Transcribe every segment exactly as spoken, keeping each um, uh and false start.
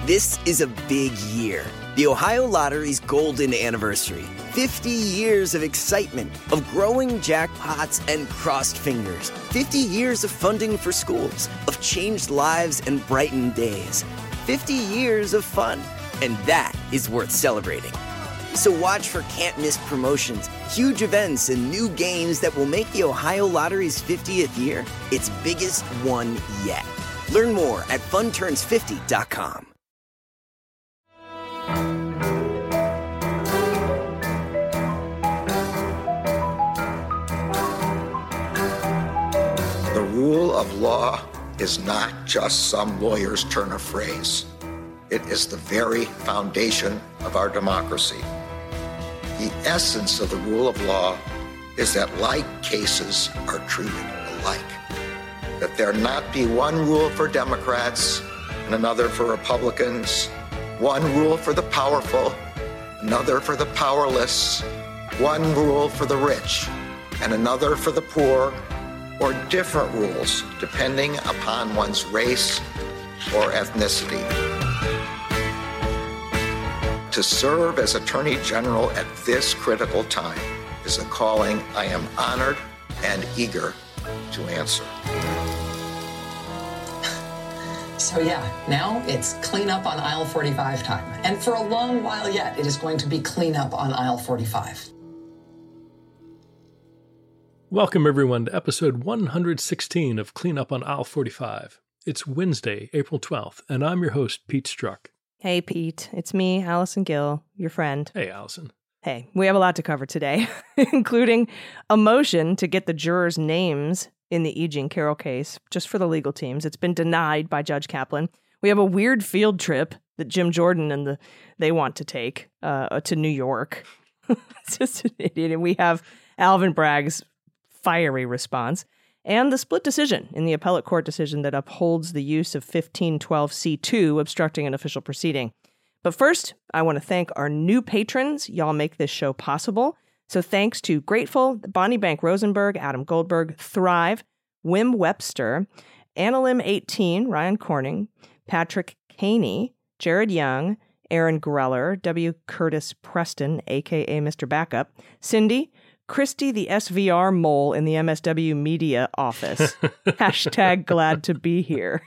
This is a big year. The Ohio Lottery's golden anniversary. fifty years of excitement, of growing jackpots and crossed fingers. fifty years of funding for schools, of changed lives and brightened days. fifty years of fun. And that is worth celebrating. So watch for can't-miss promotions, huge events, and new games that will make the Ohio Lottery's fiftieth year its biggest one yet. Learn more at fun turns fifty dot com. The rule of law is not just some lawyer's turn of phrase. It is the very foundation of our democracy. The essence of the rule of law is that like cases are treated alike. That there not be one rule for Democrats and another for Republicans, one rule for the powerful, another for the powerless, one rule for the rich and another for the poor, or different rules depending upon one's race or ethnicity. To serve as Attorney General at this critical time is a calling I am honored and eager to answer. So yeah, now it's clean up on aisle forty-five time. And for a long while yet, it is going to be clean up on aisle forty-five. Welcome everyone to episode one hundred sixteen of Clean Up on Aisle forty-five. It's Wednesday, April twelfth, and I'm your host, Pete Struck. Hey, Pete. It's me, Allison Gill, your friend. Hey, Allison. Hey, we have a lot to cover today, including a motion to get the jurors' names in the E. Jean Carroll case, just for the legal teams. It's been denied by Judge Kaplan. We have a weird field trip that Jim Jordan and the they want to take uh, to New York. It's just an idiot. And we have Alvin Bragg's fiery response, and the split decision in the appellate court decision that upholds the use of fifteen twelve C two, obstructing an official proceeding. But first, I want to thank our new patrons. Y'all make this show possible. So thanks to Grateful, Bonnie Bank Rosenberg, Adam Goldberg, Thrive, Wim Webster, Annalym eighteen, Ryan Corning, Patrick Caney, Jared Young, Aaron Greller, W. Curtis Preston, a k a. Mister Backup, Cindy, Christy the S V R mole in the M S W media office. Hashtag glad to be here.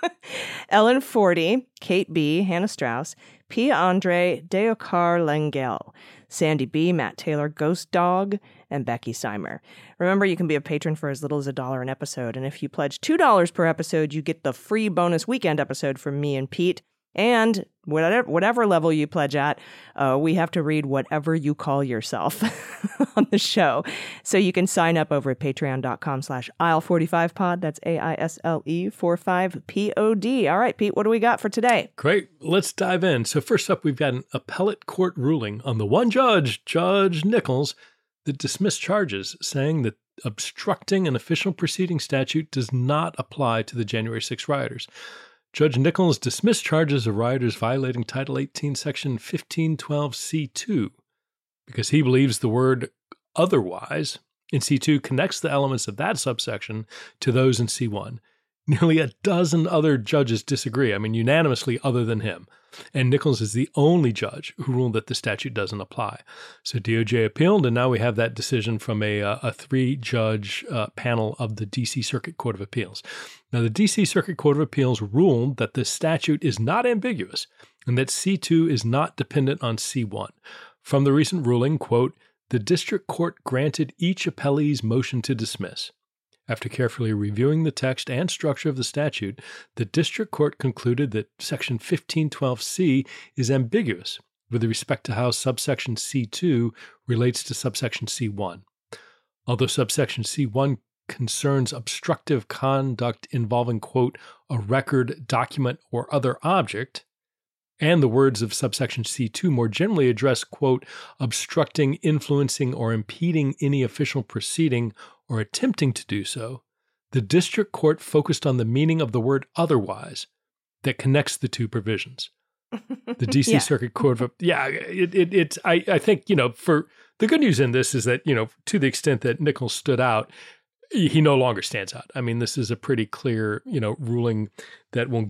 Ellen Forty, Kate B., Hannah Strauss, P. Andre, Deokar Lengel, Sandy B., Matt Taylor, Ghost Dog, and Becky Seimer. Remember, you can be a patron for as little as a dollar an episode, and if you pledge two dollars per episode, you get the free bonus weekend episode from me and Pete. And whatever, whatever level you pledge at, uh, we have to read whatever you call yourself on the show. So you can sign up over at patreon.com slash aisle 45 pod. That's A I S L E forty-five P O D. All right, Pete, what do we got for today? Great. Let's dive in. So first up, we've got an appellate court ruling on the one judge, Judge Nichols, that dismissed charges saying that obstructing an official proceeding statute does not apply to the January sixth rioters. Judge Nichols dismissed charges of rioters violating Title eighteen, Section fifteen twelve C two because he believes the word otherwise in C two connects the elements of that subsection to those in C one. Nearly a dozen other judges disagree, I mean unanimously other than him, and Nichols is the only judge who ruled that the statute doesn't apply. So D O J appealed, and now we have that decision from a, a three-judge uh, panel of the D C Circuit Court of Appeals. Now, the D C Circuit Court of Appeals ruled that the statute is not ambiguous and that C two is not dependent on C one. From the recent ruling, quote, the district court granted each appellee's motion to dismiss. After carefully reviewing the text and structure of the statute, the district court concluded that Section fifteen twelve C is ambiguous with respect to how subsection C two relates to subsection C one. Although subsection C one concerns obstructive conduct involving, quote, a record, document, or other object, and the words of subsection C two more generally address, quote, obstructing, influencing, or impeding any official proceeding or attempting to do so, the district court focused on the meaning of the word otherwise that connects the two provisions. The D C yeah. Circuit Court of, yeah, it, it, it I, I think, you know, for the good news in this is that, you know, to the extent that Nichols stood out, he no longer stands out. I mean, this is a pretty clear, you know, ruling that will get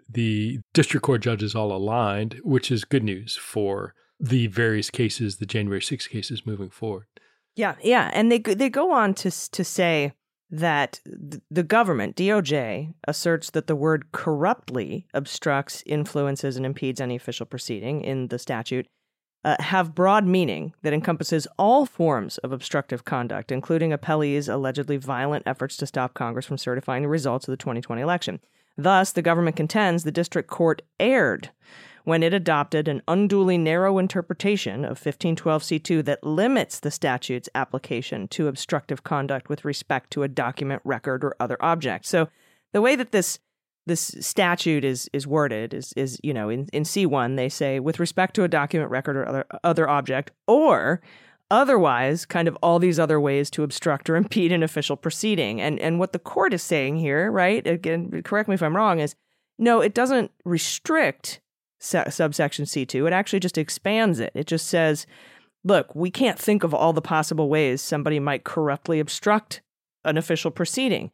the district court judges all aligned, which is good news for the various cases, the January sixth cases moving forward. Yeah, yeah. And they they go on to to say that the government, D O J, asserts that the word corruptly obstructs, influences, and impedes any official proceeding in the statute uh, have broad meaning that encompasses all forms of obstructive conduct, including appellees' allegedly violent efforts to stop Congress from certifying the results of the twenty twenty election. Thus, the government contends the district court erred when it adopted an unduly narrow interpretation of fifteen twelve C two that limits the statute's application to obstructive conduct with respect to a document, record, or other object. So the way that this this statute is is worded is, is you know, in, in C one, they say, with respect to a document, record, or other, other object, or otherwise kind of all these other ways to obstruct or impede an official proceeding. And, and what the court is saying here, right, again, correct me if I'm wrong, is no, it doesn't restrict subsection C two. It actually just expands it. It just says, look, we can't think of all the possible ways somebody might corruptly obstruct an official proceeding.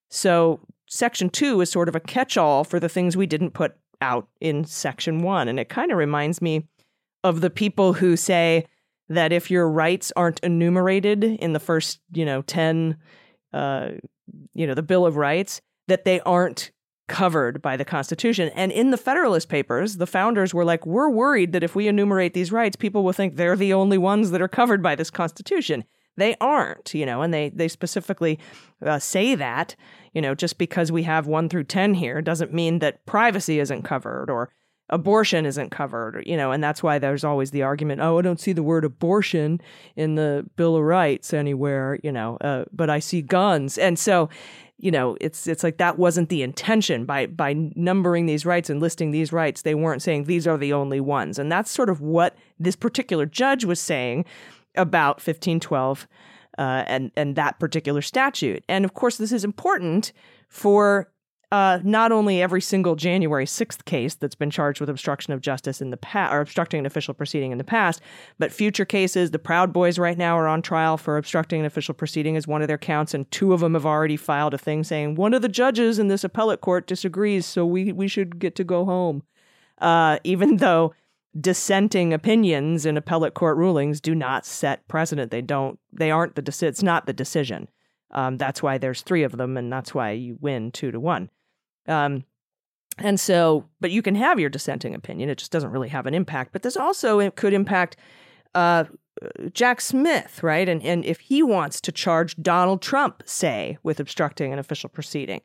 So section two is sort of a catch-all for the things we didn't put out in section one. And it kind of reminds me of the people who say that if your rights aren't enumerated in the first, you know, ten, uh, you know, the Bill of Rights, that they aren't covered by the Constitution. And in the Federalist Papers, the founders were like, we're worried that if we enumerate these rights, people will think they're the only ones that are covered by this Constitution. They aren't, you know, and they they specifically uh, say that, you know, just because we have one through ten here doesn't mean that privacy isn't covered or abortion isn't covered, you know, and that's why there's always the argument, oh, I don't see the word abortion in the Bill of Rights anywhere, you know, uh, but I see guns. And so, you know, it's it's like that wasn't the intention by by numbering these rights and listing these rights. They weren't saying these are the only ones. And that's sort of what this particular judge was saying about fifteen twelve uh, and, and that particular statute. And of course, this is important for uh, not only every single January sixth case that's been charged with obstruction of justice in the past, or obstructing an official proceeding in the past, but future cases. The Proud Boys right now are on trial for obstructing an official proceeding as one of their counts, and two of them have already filed a thing saying one of the judges in this appellate court disagrees, so we we should get to go home. Uh, even though dissenting opinions in appellate court rulings do not set precedent, they don't. They aren't the deci- It's not the decision. Um, that's why there's three of them, and that's why you win two to one. Um, and so, but you can have your dissenting opinion. It just doesn't really have an impact. But this also it could impact uh, Jack Smith, right? And and if he wants to charge Donald Trump, say, with obstructing an official proceeding,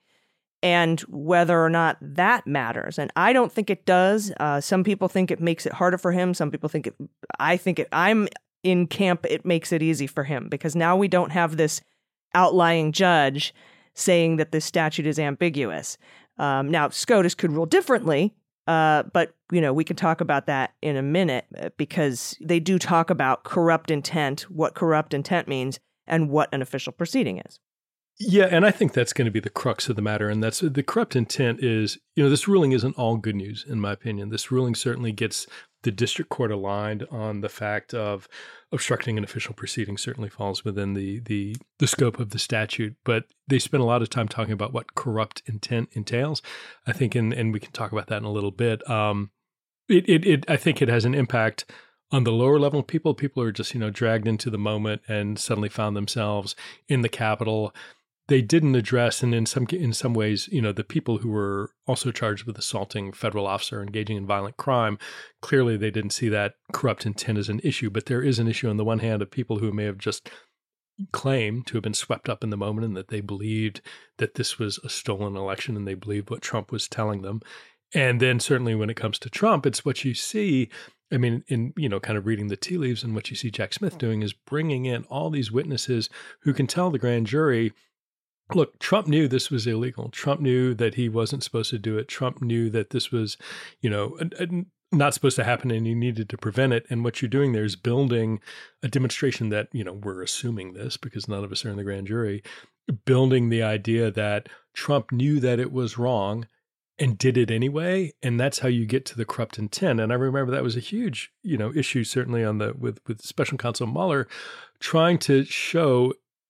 and whether or not that matters. And I don't think it does. Uh, some people think it makes it harder for him. Some people think it, I think it, I'm in camp, it makes it easy for him because now we don't have this outlying judge saying that this statute is ambiguous. Um, now, SCOTUS could rule differently, uh, but, you know, we can talk about that in a minute because they do talk about corrupt intent, what corrupt intent means, and what an official proceeding is. Yeah, and I think that's going to be the crux of the matter. And that's the corrupt intent is, you know, this ruling isn't all good news, in my opinion. This ruling certainly gets the district court aligned on the fact of obstructing an official proceeding certainly falls within the the the scope of the statute. But they spend a lot of time talking about what corrupt intent entails. I think, and, and we can talk about that in a little bit. Um, it, it, it, I think it has an impact on the lower level people. People are just, you know, dragged into the moment and suddenly found themselves in the Capitol. They didn't address, and in some in some ways, you know, the people who were also charged with assaulting federal officer engaging in violent crime, clearly they didn't see that corrupt intent as an issue. But there is an issue on the one hand of people who may have just claimed to have been swept up in the moment and that they believed that this was a stolen election and they believed what Trump was telling them. And then certainly when it comes to Trump, it's what you see. I mean, in, you know, kind of reading the tea leaves, and what you see Jack Smith doing is bringing in all these witnesses who can tell the grand jury, look, Trump knew this was illegal. Trump knew that he wasn't supposed to do it. Trump knew that this was, you know, not supposed to happen and he needed to prevent it. And what you're doing there is building a demonstration that, you know, we're assuming this because none of us are in the grand jury, building the idea that Trump knew that it was wrong and did it anyway. And that's how you get to the corrupt intent. And I remember that was a huge, you know, issue certainly on the with with Special Counsel Mueller trying to show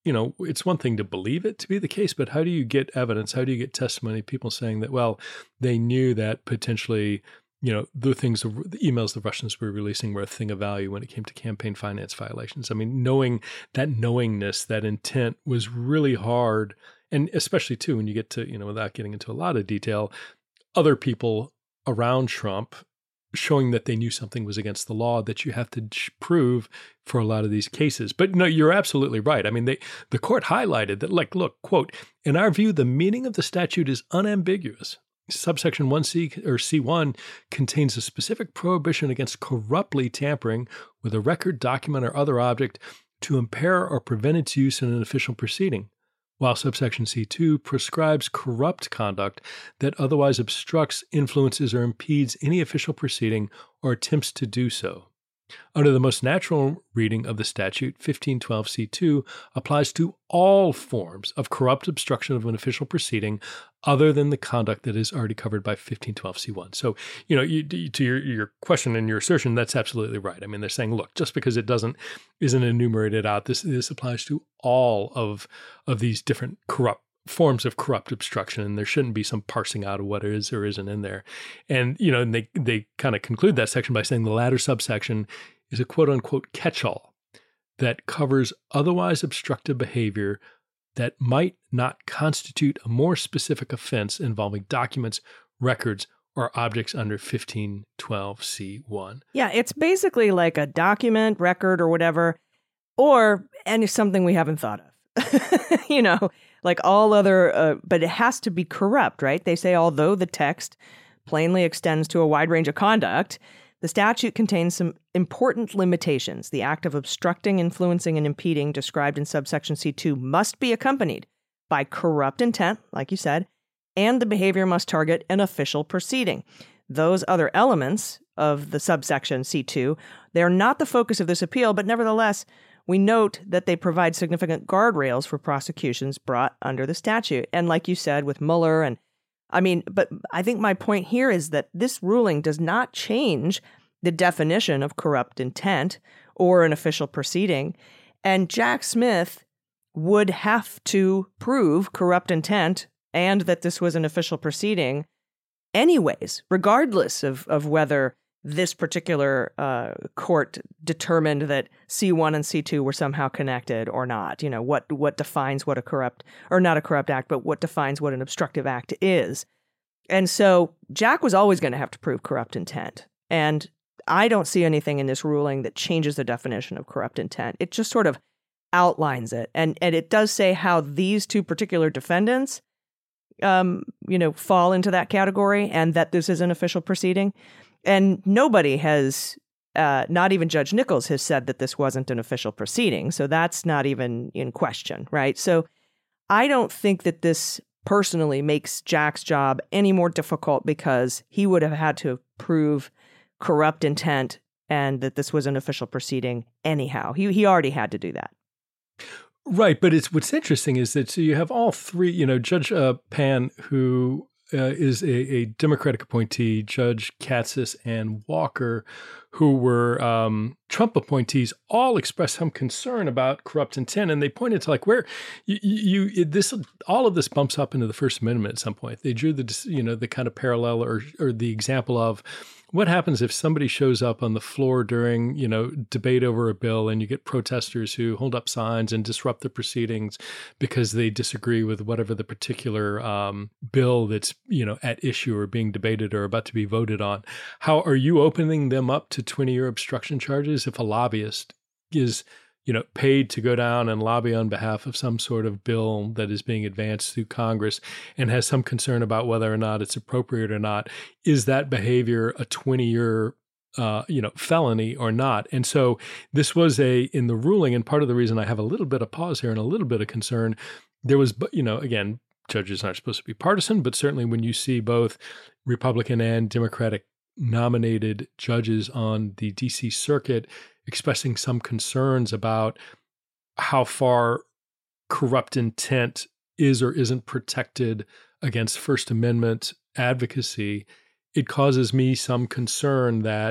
you know, it's one thing to believe it to be the case, but how do you get evidence? How do you get testimony? People saying that, well, they knew that potentially, you know, the things, the emails the Russians were releasing were a thing of value when it came to campaign finance violations. I mean, knowing that knowingness, that intent was really hard. And especially too, when you get to, you know, without getting into a lot of detail, other people around Trump showing that they knew something was against the law that you have to prove for a lot of these cases. But no, you're absolutely right. I mean, they, the court highlighted that, like, look, quote, in our view, the meaning of the statute is unambiguous. Subsection one C or C one contains a specific prohibition against corruptly tampering with a record, document, or other object to impair or prevent its use in an official proceeding, while subsection C two prescribes corrupt conduct that otherwise obstructs, influences, or impedes any official proceeding or attempts to do so. Under the most natural reading of the statute, fifteen twelve C two applies to all forms of corrupt obstruction of an official proceeding other than the conduct that is already covered by fifteen twelve C one. So, you know, you, to your, your question and your assertion, that's absolutely right. I mean, they're saying, look, just because it doesn't, isn't enumerated out, this, this applies to all of, of these different corrupt forms of corrupt obstruction, and there shouldn't be some parsing out of what is or isn't in there. And, you know, and they, they kind of conclude that section by saying the latter subsection is a quote unquote catch-all that covers otherwise obstructive behavior that might not constitute a more specific offense involving documents, records, or objects under fifteen twelve C one. Yeah, it's basically like a document, record, or whatever, or and it's something we haven't thought of. You know, like all other, uh, but it has to be corrupt, right? They say, although the text plainly extends to a wide range of conduct, the statute contains some important limitations. The act of obstructing, influencing, and impeding described in subsection C two must be accompanied by corrupt intent, like you said, and the behavior must target an official proceeding. Those other elements of the subsection C two, they're not the focus of this appeal, but nevertheless, we note that they provide significant guardrails for prosecutions brought under the statute. And like you said, with Mueller, and I mean, but I think my point here is that this ruling does not change the definition of corrupt intent or an official proceeding. And Jack Smith would have to prove corrupt intent and that this was an official proceeding anyways, regardless of, of whether this particular uh, court determined that C one and C two were somehow connected or not. You know, what what defines what a corrupt, or not a corrupt act, but what defines what an obstructive act is. And so Jack was always going to have to prove corrupt intent. And I don't see anything in this ruling that changes the definition of corrupt intent. It just sort of outlines it. And, and it does say how these two particular defendants, um, you know, fall into that category and that this is an official proceeding. And nobody has, uh, not even Judge Nichols has said that this wasn't an official proceeding. So that's not even in question, right? So I don't think that this personally makes Jack's job any more difficult because he would have had to prove corrupt intent and that this was an official proceeding anyhow. He he already had to do that. Right. But it's what's interesting is that so you have all three, you know, Judge uh, Pan, who Uh, is a, a Democratic appointee, Judge Katsas and Walker, who were um, Trump appointees, all expressed some concern about corrupt intent, and they pointed to like where you, you this all of this bumps up into the First Amendment at some point. They drew the you know the kind of parallel or or the example of what happens if somebody shows up on the floor during, you know, debate over a bill and you get protesters who hold up signs and disrupt the proceedings because they disagree with whatever the particular um, bill that's, you know, at issue or being debated or about to be voted on. How are you opening them up to twenty-year obstruction charges if a lobbyist is, you know, paid to go down and lobby on behalf of some sort of bill that is being advanced through Congress and has some concern about whether or not it's appropriate or not? Is that behavior a twenty-year, uh, you know, felony or not? And so this was a, in the ruling, and part of the reason I have a little bit of pause here and a little bit of concern, there was, you know, again, judges aren't supposed to be partisan, but certainly when you see both Republican and Democratic nominated judges on the D C circuit expressing some concerns about how far corrupt intent is or isn't protected against First Amendment advocacy, it causes me some concern that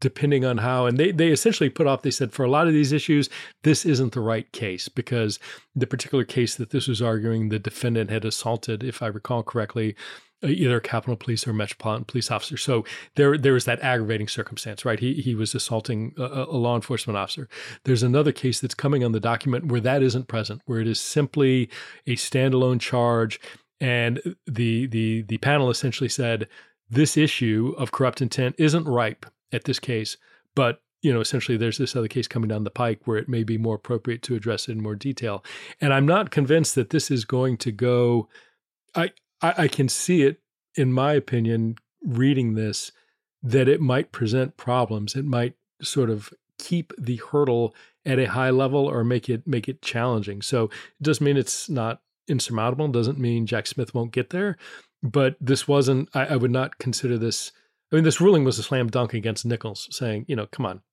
depending on how, and they, they essentially put off, they said for a lot of these issues, this isn't the right case because the particular case that this was arguing, the defendant had assaulted, if I recall correctly, either a Capitol Police or Metropolitan Police officer. So there, there was that aggravating circumstance, right? He he was assaulting a, a law enforcement officer. There's another case that's coming on the document where that isn't present, where it is simply a standalone charge. And the the the panel essentially said, this issue of corrupt intent isn't ripe at this case, but you know, essentially there's this other case coming down the pike where it may be more appropriate to address it in more detail. And I'm not convinced that this is going to go, I, I, I can see it, in my opinion, reading this, that it might present problems. It might sort of keep the hurdle at a high level or make it make it challenging. So it doesn't mean it's not insurmountable, doesn't mean Jack Smith won't get there, but this wasn't, I, I would not consider this, I mean, this ruling was a slam dunk against Nichols, saying, you know, come on,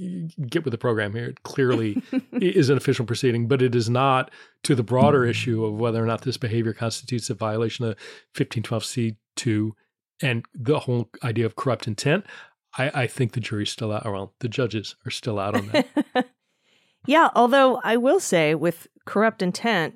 get with the program here. It clearly is an official proceeding, but it is not to the broader issue of whether or not this behavior constitutes a violation of fifteen twelve C two and the whole idea of corrupt intent. I, I think the jury's still out, or well, the judges are still out on that. Yeah, although I will say with corrupt intent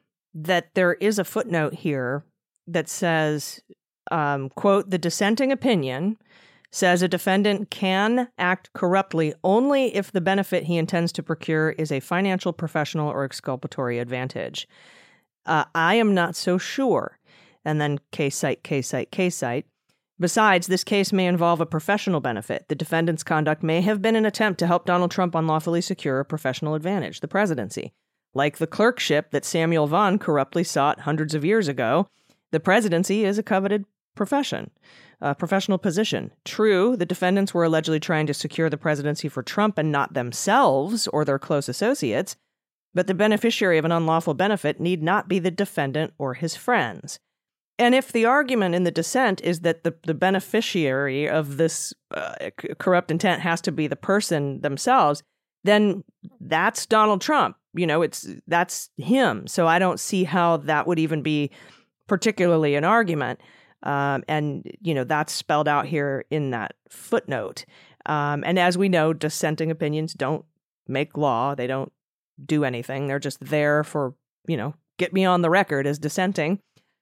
that there is a footnote here that says, Um, quote, the dissenting opinion says a defendant can act corruptly only if the benefit he intends to procure is a financial, professional, or exculpatory advantage. Uh, I am not so sure. And then case cite, case cite, case cite. Besides, this case may involve a professional benefit. The defendant's conduct may have been an attempt to help Donald Trump unlawfully secure a professional advantage, the presidency. Like the clerkship that Samuel Vaughan corruptly sought hundreds of years ago, the presidency is a coveted profession, a professional position. True, the defendants were allegedly trying to secure the presidency for Trump and not themselves or their close associates, but the beneficiary of an unlawful benefit need not be the defendant or his friends. And if the argument in the dissent is that the, the beneficiary of this uh, c- corrupt intent has to be the person themselves, then that's Donald Trump. You know, it's that's him. So I don't see how that would even be particularly an argument. Um, and, you know, that's spelled out here in that footnote. Um, and as we know, dissenting opinions don't make law. They don't do anything. They're just there for, you know, get me on the record as dissenting.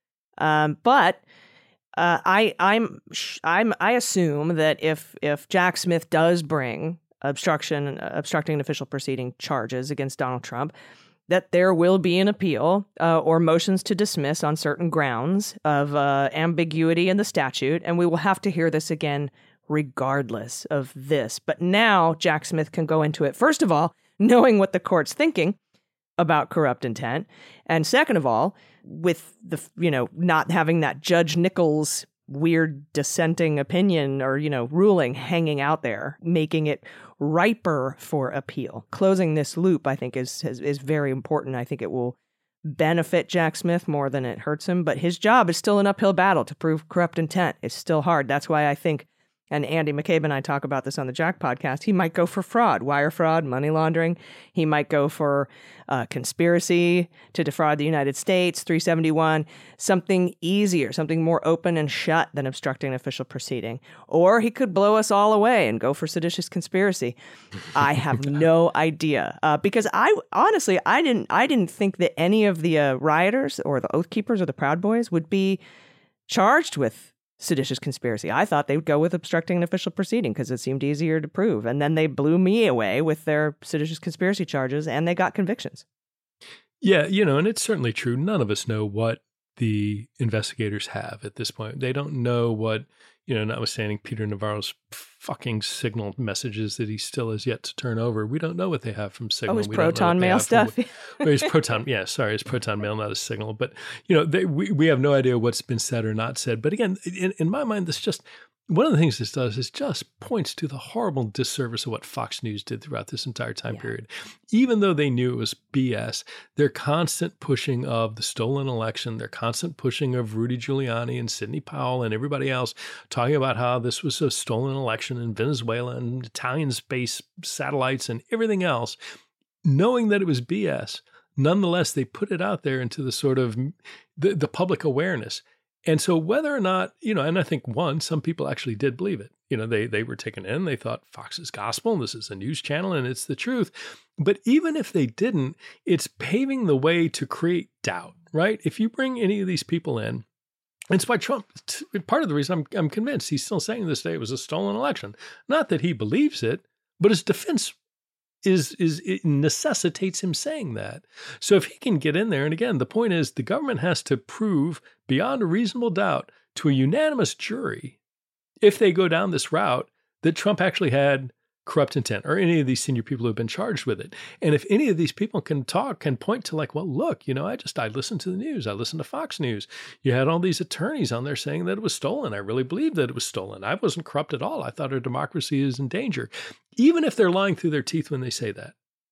Um, but uh, I, I'm, I'm, I assume that if if Jack Smith does bring obstruction, obstructing an official proceeding charges against Donald Trump, that there will be an appeal uh, or motions to dismiss on certain grounds of uh, ambiguity in the statute, and we will have to hear this again regardless of this. But now Jack Smith can go into it, first of all, knowing what the court's thinking about corrupt intent, and second of all, with the, you know, not having that Judge Nichols weird dissenting opinion or, you know, ruling hanging out there, making it riper for appeal. Closing this loop, I think, is, is is very important. I think it will benefit Jack Smith more than it hurts him, but his job is still an uphill battle to prove corrupt intent. It's still hard. That's why I think, and Andy McCabe and I talk about this on the Jack podcast, he might go for fraud, wire fraud, money laundering. He might go for uh, conspiracy to defraud the United States, three seventy-one, something easier, something more open and shut than obstructing an official proceeding. Or he could blow us all away and go for seditious conspiracy. I have no idea. Uh, because I, honestly, I didn't, I didn't think that any of the uh, rioters or the Oath Keepers or the Proud Boys would be charged with seditious conspiracy. I thought they would go with obstructing an official proceeding because it seemed easier to prove. And then they blew me away with their seditious conspiracy charges and they got convictions. Yeah, you know, and it's certainly true. None of us know what the investigators have at this point. They don't know what, you know, notwithstanding Peter Navarro's fucking Signal messages that he still has yet to turn over. We don't know what they have from Signal. Oh, his we Proton Mail stuff. From, well, his Proton, yeah, sorry, his Proton Mail, not a Signal. But, you know, they, we, we have no idea what's been said or not said. But again, in, in my mind, this just, one of the things this does is just points to the horrible disservice of what Fox News did throughout this entire time yeah. period. Even though they knew it was B S, their constant pushing of the stolen election, their constant pushing of Rudy Giuliani and Sidney Powell and everybody else talking about how this was a stolen election in Venezuela and Italian space satellites and everything else, knowing that it was B S, nonetheless, they put it out there into the sort of the, the public awareness. And so whether or not, you know, and I think one, some people actually did believe it. You know, they they were taken in, they thought Fox is gospel, this is a news channel and it's the truth. But even if they didn't, it's paving the way to create doubt, right? If you bring any of these people in, it's why Trump, part of the reason I'm, I'm convinced he's still saying this day it was a stolen election. Not that he believes it, but his defense is, is it necessitates him saying that. So if he can get in there, and again, the point is the government has to prove beyond a reasonable doubt to a unanimous jury, if they go down this route, that Trump actually had corrupt intent, or any of these senior people who have been charged with it. And if any of these people can talk, can point to like, well, look, you know, I just, I listened to the news. I listened to Fox News. You had all these attorneys on there saying that it was stolen. I really believed that it was stolen. I wasn't corrupt at all. I thought our democracy is in danger. Even if they're lying through their teeth when they say that,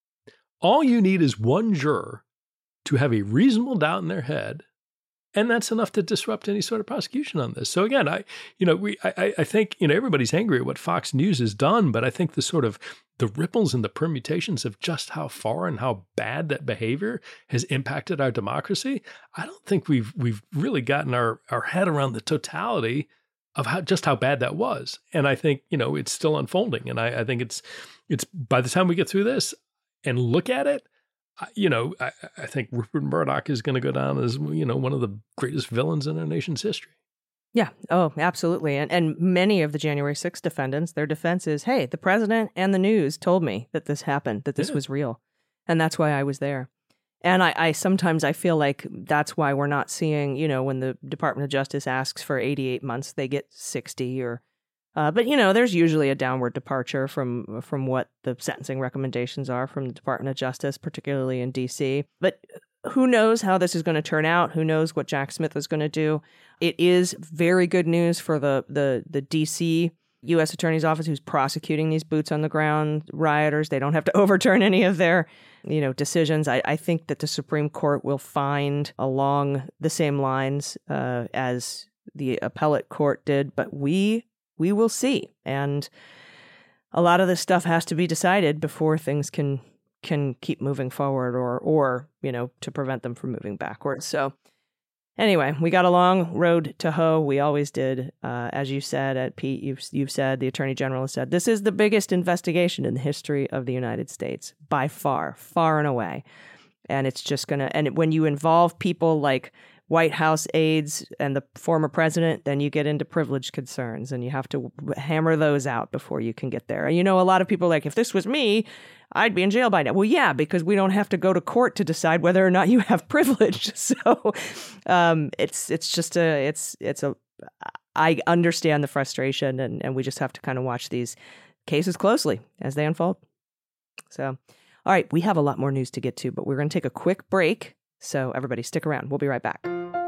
all you need is one juror to have a reasonable doubt in their head. And that's enough to disrupt any sort of prosecution on this. So again, I, you know, we, I, I think, you know, everybody's angry at what Fox News has done, but I think the sort of the ripples and the permutations of just how far and how bad that behavior has impacted our democracy, I don't think we've we've really gotten our our head around the totality of how just how bad that was. And I think, you know, it's still unfolding. And I, I think it's it's by the time we get through this and look at it, you know, I, I think Rupert Murdoch is going to go down as, you know, one of the greatest villains in our nation's history. Yeah. Oh, absolutely. And and many of the January sixth defendants, their defense is, hey, the president and the news told me that this happened, that this yeah. was real. And that's why I was there. And I, I sometimes I feel like that's why we're not seeing, you know, when the Department of Justice asks for eighty-eight months, they get sixty or Uh, but, you know, there's usually a downward departure from from what the sentencing recommendations are from the Department of Justice, particularly in D C. But who knows how this is going to turn out? Who knows what Jack Smith is going to do? It is very good news for the, the, the D C U S Attorney's Office who's prosecuting these boots on the ground rioters. They don't have to overturn any of their, you know, decisions. I, I think that the Supreme Court will find along the same lines uh, as the appellate court did. But we... We will see. And a lot of this stuff has to be decided before things can can keep moving forward or, or you know, to prevent them from moving backwards. So anyway, we got a long road to hoe. We always did. Uh, as you said, at Pete, you've, you've said, the Attorney General has said, this is the biggest investigation in the history of the United States, by far, far and away. And it's just going to, and when you involve people like White House aides and the former president, then you get into privilege concerns and you have to hammer those out before you can get there. And you know, a lot of people are like, if this was me, I'd be in jail by now. Well, yeah, because we don't have to go to court to decide whether or not you have privilege. So um, it's it's just a, it's, it's a, I understand the frustration and, and we just have to kind of watch these cases closely as they unfold. So, all right, we have a lot more news to get to, but we're going to take a quick break. So everybody stick around. We'll be right back.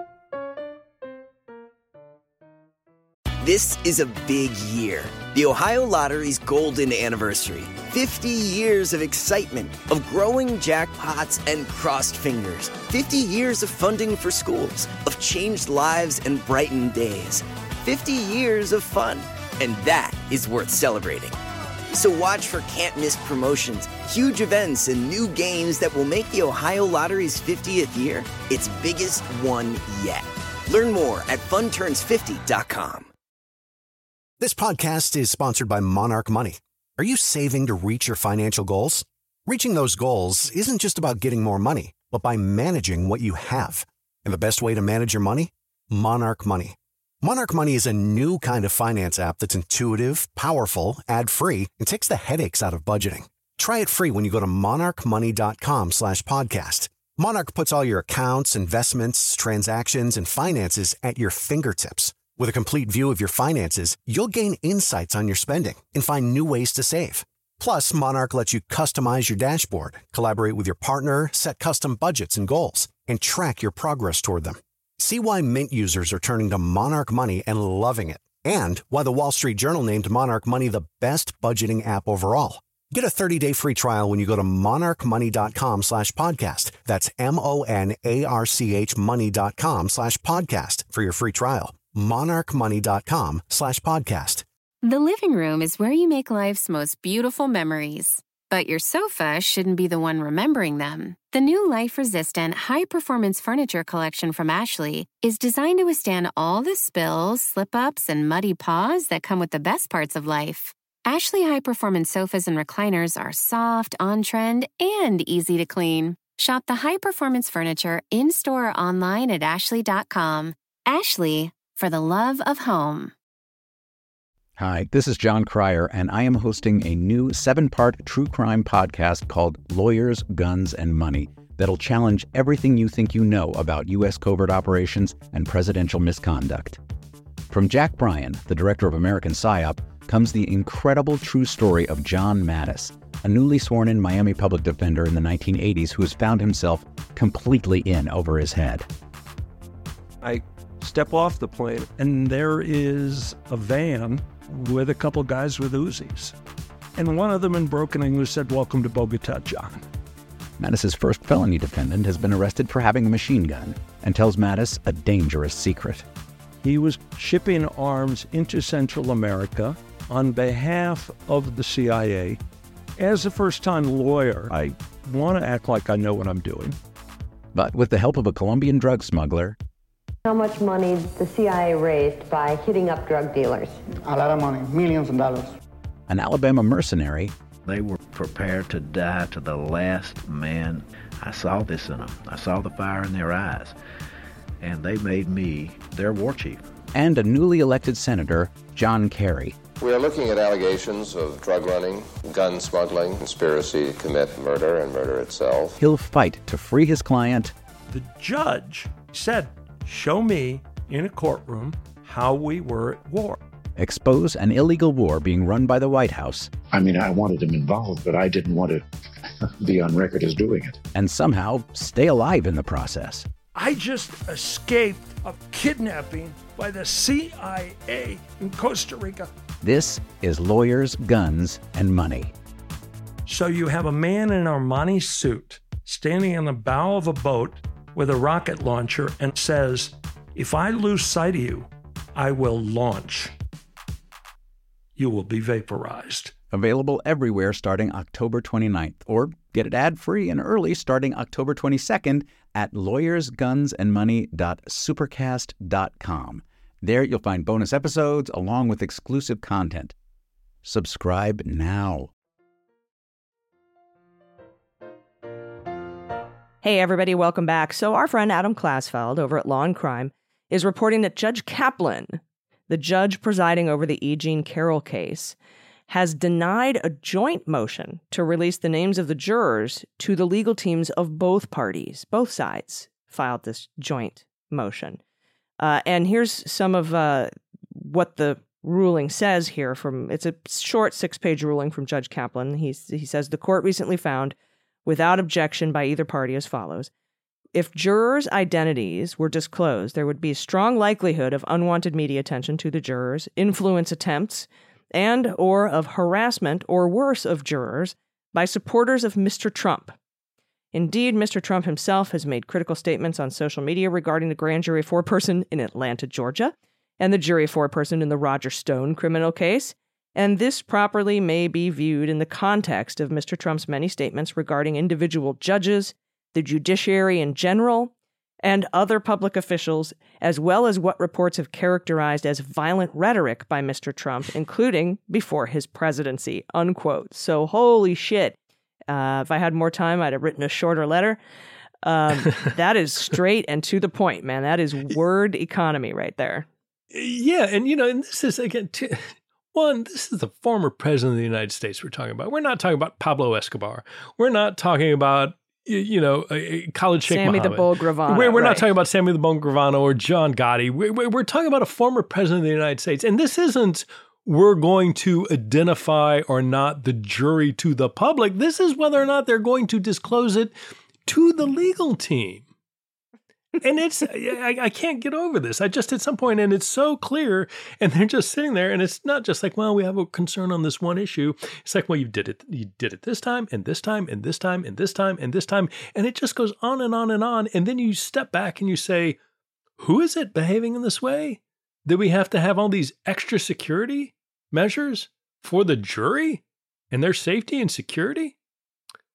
This is a big year. The Ohio Lottery's golden anniversary. fifty years of excitement, of growing jackpots and crossed fingers. fifty years of funding for schools, of changed lives and brightened days. fifty years of fun. And that is worth celebrating. So watch for can't-miss promotions, huge events, and new games that will make the Ohio Lottery's fiftieth year its biggest one yet. Learn more at fun turns fifty dot com. This podcast is sponsored by Monarch Money. Are you saving to reach your financial goals? Reaching those goals isn't just about getting more money, but by managing what you have. And the best way to manage your money? Monarch Money. Monarch Money is a new kind of finance app that's intuitive, powerful, ad-free, and takes the headaches out of budgeting. Try it free when you go to monarchmoney.com slash podcast. Monarch puts all your accounts, investments, transactions, and finances at your fingertips. With a complete view of your finances, you'll gain insights on your spending and find new ways to save. Plus, Monarch lets you customize your dashboard, collaborate with your partner, set custom budgets and goals, and track your progress toward them. See why Mint users are turning to Monarch Money and loving it, and why the Wall Street Journal named Monarch Money the best budgeting app overall. Get a thirty-day free trial when you go to monarchmoney.com slash podcast. That's M-O-N-A-R-C-H money.com slash podcast for your free trial. monarchmoney.com slash podcast. The living room is where you make life's most beautiful memories. But your sofa shouldn't be the one remembering them. The new life-resistant, high-performance furniture collection from Ashley is designed to withstand all the spills, slip-ups, and muddy paws that come with the best parts of life. Ashley high-performance sofas and recliners are soft, on-trend, and easy to clean. Shop the high-performance furniture in-store or online at ashley dot com. Ashley, for the love of home. Hi, this is John Cryer, and I am hosting a new seven-part true crime podcast called Lawyers, Guns, and Money that'll challenge everything you think you know about U S covert operations and presidential misconduct. From Jack Bryan, the director of American PSYOP, comes the incredible true story of John Mattis, a newly sworn-in Miami public defender in the nineteen eighties who has found himself completely in over his head. I step off the plane, and there is a van with a couple guys with Uzis. And one of them in broken English said, "Welcome to Bogota, John." Mattis's first felony defendant has been arrested for having a machine gun and tells Mattis a dangerous secret. He was shipping arms into Central America on behalf of the C I A. As a first-time lawyer, I want to act like I know what I'm doing. But with the help of a Colombian drug smuggler, how much money the C I A raised by hitting up drug dealers? A lot of money, millions of dollars. An Alabama mercenary, they were prepared to die to the last man. I saw this in them. I saw the fire in their eyes. And they made me their war chief. And a newly elected senator, John Kerry. We are looking at allegations of drug running, gun smuggling, conspiracy to commit murder and murder itself. He'll fight to free his client. The judge said, "Show me in a courtroom how we were at war." Expose an illegal war being run by the White House. I mean, I wanted him involved, but I didn't want to be on record as doing it. And somehow stay alive in the process. I just escaped a kidnapping by the C I A in Costa Rica. This is Lawyers, Guns, and Money. So you have a man in an Armani suit standing on the bow of a boat with a rocket launcher and says, "If I lose sight of you, I will launch. You will be vaporized." Available everywhere starting October twenty-ninth, or get it ad-free and early starting October twenty-second at lawyers guns and money dot supercast dot com. There you'll find bonus episodes along with exclusive content. Subscribe now. Hey everybody, welcome back. So our friend Adam Klasfeld over at Law and Crime is reporting that Judge Kaplan, the judge presiding over the E. Jean Carroll case, has denied a joint motion to release the names of the jurors to the legal teams of both parties. Both sides filed this joint motion. Uh, and here's some of uh, what the ruling says here. From it's a short six-page ruling from Judge Kaplan. He's, he says the court recently found, without objection by either party, as follows. If jurors' identities were disclosed, there would be a strong likelihood of unwanted media attention to the jurors, influence attempts, and or of harassment or worse of jurors by supporters of Mister Trump. Indeed, Mister Trump himself has made critical statements on social media regarding the grand jury foreperson in Atlanta, Georgia, and the jury foreperson in the Roger Stone criminal case, and this properly may be viewed in the context of Mister Trump's many statements regarding individual judges, the judiciary in general, and other public officials, as well as what reports have characterized as violent rhetoric by Mister Trump, including before his presidency, unquote. So, holy shit. Uh, if I had more time, I'd have written a shorter letter. Um, that is straight and to the point, man. That is word economy right there. Yeah, and, you know, and this is, again, t- one, this is the former president of the United States we're talking about. We're not talking about Pablo Escobar. We're not talking about, you know, a college Sheikh Sammy Mohammed. the Bull Gravano. We're, we're right. not talking about Sammy the Bull Gravano or John Gotti. We're, we're talking about a former president of the United States. And this isn't we're going to identify or not the jury to the public. This is whether or not they're going to disclose it to the legal team. And it's, I, I can't get over this. I just, at some point, and it's so clear, and they're just sitting there, and it's not just like, well, we have a concern on this one issue. It's like, well, you did it, you did it this time, and this time, and this time, and this time, and this time, and it just goes on and on and on. And then you step back and you say, who is it behaving in this way? That we have to have all these extra security measures for the jury and their safety and security?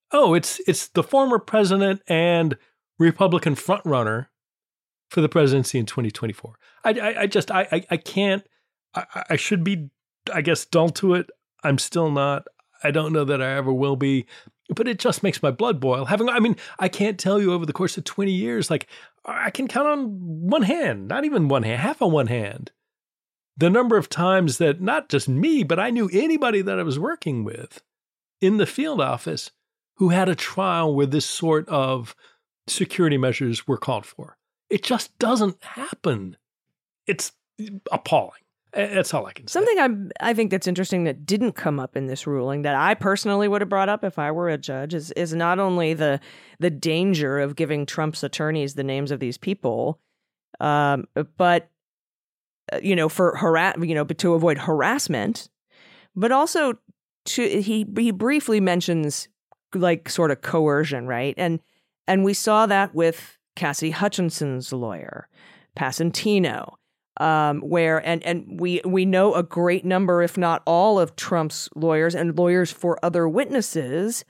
oh, it's it's the former president and Republican frontrunner for the presidency in twenty twenty-four. I, I, I just, I, I, I can't, I, I should be, I guess, dull to it. I'm still not. I don't know that I ever will be, but it just makes my blood boil. Having, I mean, I can't tell you over the course of twenty years, like I can count on one hand, not even one hand, half on one hand, the number of times that not just me, but I knew anybody that I was working with in the field office who had a trial where this sort of security measures were called for. It just doesn't happen. It's appalling. That's all I can say. Something I I think that's interesting that didn't come up in this ruling that I personally would have brought up if I were a judge is is not only the the danger of giving Trump's attorneys the names of these people, um, but you know for harass you know to avoid harassment, but also to he he briefly mentions like sort of coercion, right? And and we saw that with Cassidy Hutchinson's lawyer, Passantino. Um, where and and we we know a great number, if not all, of Trump's lawyers and lawyers for other witnesses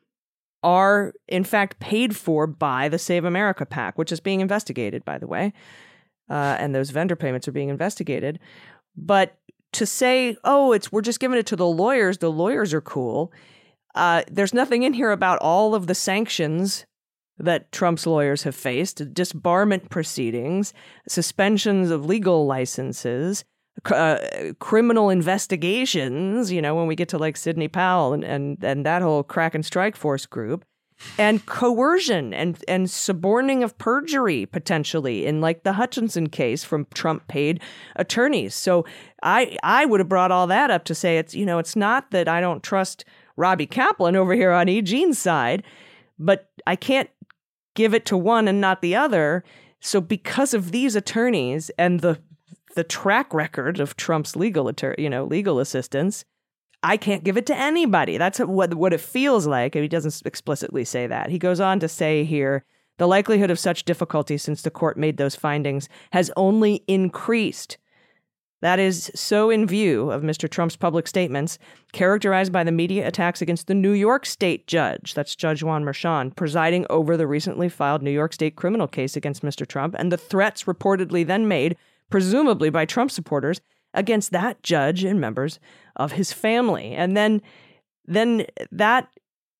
are in fact paid for by the Save America PAC, which is being investigated, by the way, uh, and those vendor payments are being investigated. But to say, oh, it's we're just giving it to the lawyers, the lawyers are cool. Uh, there's nothing in here about all of the sanctions that Trump's lawyers have faced, disbarment proceedings, suspensions of legal licenses, uh, criminal investigations, you know, when we get to like Sidney Powell and, and, and that whole crack and strike force group, and coercion and, and suborning of perjury potentially in like the Hutchinson case from Trump paid attorneys. So I, I would have brought all that up to say it's, you know, it's not that I don't trust Robbie Kaplan over here on E. Jean's side, but I can't give it to one and not the other. So because of these attorneys and the the track record of Trump's legal attorney, you know, legal assistance, I can't give it to anybody. That's what what it feels like. And he doesn't explicitly say that. He goes on to say here, the likelihood of such difficulty since the court made those findings has only increased. That is so in view of Mister Trump's public statements, characterized by the media attacks against the New York State judge, that's Judge Juan Merchan, presiding over the recently filed New York State criminal case against Mister Trump, and the threats reportedly then made, presumably by Trump supporters, against that judge and members of his family. And then, then that